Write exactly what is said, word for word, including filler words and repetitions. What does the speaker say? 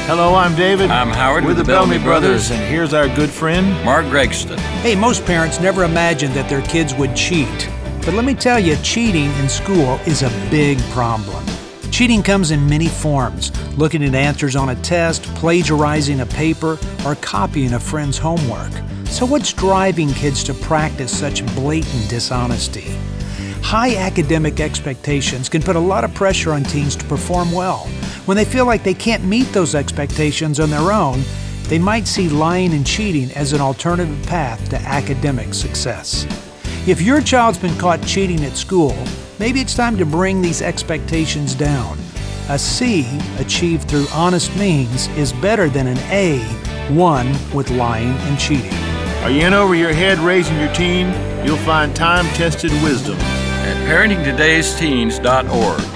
Hello, I'm David. I'm Howard. We're the Bellamy Brothers, and here's our good friend, Mark Gregston. Hey, most parents never imagined that their kids would cheat. But let me tell you, cheating in school is a big problem. Cheating comes in many forms: looking at answers on a test, plagiarizing a paper, or copying a friend's homework. So what's driving kids to practice such blatant dishonesty? High academic expectations can put a lot of pressure on teens to perform well. When they feel like they can't meet those expectations on their own, they might see lying and cheating as an alternative path to academic success. If your child's been caught cheating at school, maybe it's time to bring these expectations down. A C achieved through honest means is better than an A won with lying and cheating. Are you in over your head raising your teen? You'll find time-tested wisdom At parenting todays teens dot org.